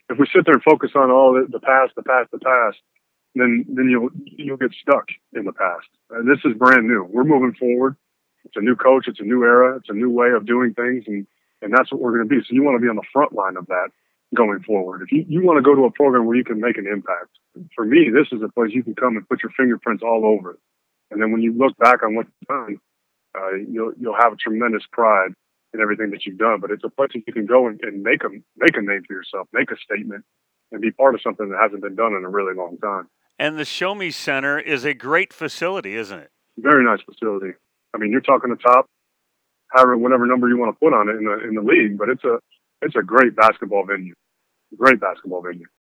If we sit there and focus on all the past, then you'll get stuck in the past. This is brand new. We're moving forward. It's a new coach. It's a new era. It's a new way of doing things, and that's what we're going to be. So you want to be on the front line of that going forward. If you want to go to a program where you can make an impact, for me, this is a place you can come and put your fingerprints all over it. And then when you look back on what you've done, you'll have a tremendous pride in everything that you've done. But it's a place that you can go and make a name for yourself, make a statement, and be part of something that hasn't been done in a really long time. And the Show Me Center is a great facility, isn't it? Very nice facility. I mean, you're talking the top, however, whatever number you want to put on it in the league, but it's a great basketball venue. Great basketball venue.